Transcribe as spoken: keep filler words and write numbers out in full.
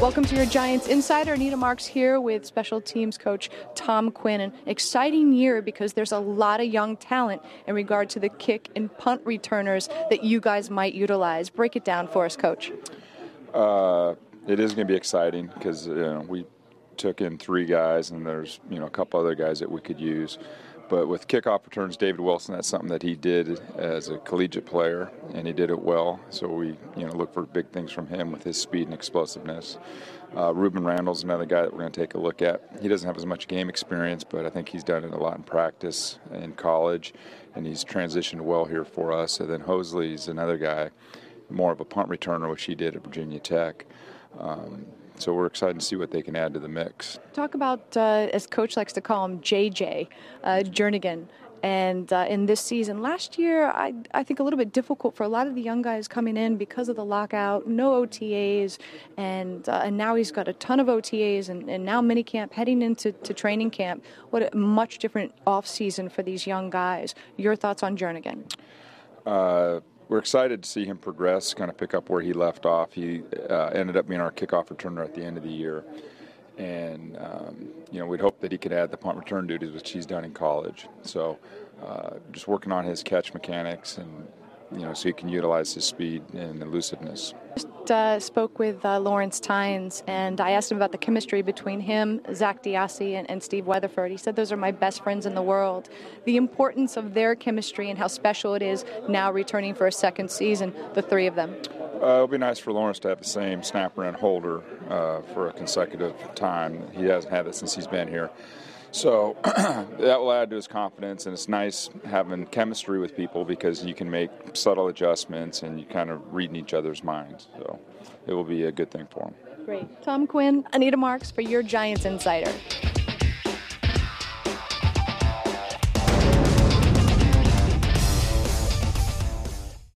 Welcome to your Giants Insider. Anita Marks here with special teams coach Tom Quinn. An exciting year because there's a lot of young talent in regard to the kick and punt returners that you guys might utilize. Break it down for us, Coach. Uh, it is going to be exciting because you know, we took in three guys and there's you know a couple other guys that we could use. But with kickoff returns, David Wilson, that's something that he did as a collegiate player, and he did it well. So we, you know, look for big things from him with his speed and explosiveness. Uh, Ruben Randall's another guy that we're going to take a look at. He doesn't have as much game experience, but I think he's done it a lot in practice in college, and he's transitioned well here for us. And then Hosley's another guy, more of a punt returner, which he did at Virginia Tech. Um, So we're excited to see what they can add to the mix. Talk about, uh, as Coach likes to call him, J J, uh, Jernigan. And uh, in this season, last year, I, I think a little bit difficult for a lot of the young guys coming in because of the lockout, no O T As, and uh, and now he's got a ton of O T As, and, and now minicamp, heading into to training camp. What a much different off season for these young guys. Your thoughts on Jernigan? Uh, We're excited to see him progress, kind of pick up where he left off. He uh, ended up being our kickoff returner at the end of the year. And, um, you know, we'd hope that he could add the punt return duties, which he's done in college. So uh, just working on his catch mechanics and, you know, so he can utilize his speed and elusiveness. Just uh, spoke with uh, Lawrence Tynes, and I asked him about the chemistry between him, Zach Diassi, and, and Steve Weatherford. He said those are my best friends in the world. The importance of their chemistry and how special it is now returning for a second season, the three of them. Uh, it'll be nice for Lawrence to have the same snapper and holder uh, for a consecutive time. He hasn't had that since he's been here. So that will add to his confidence, and it's nice having chemistry with people because you can make subtle adjustments and you kind of read in each other's minds. So it will be a good thing for him. Great. Tom Quinn, Anita Marks for your Giants Insider.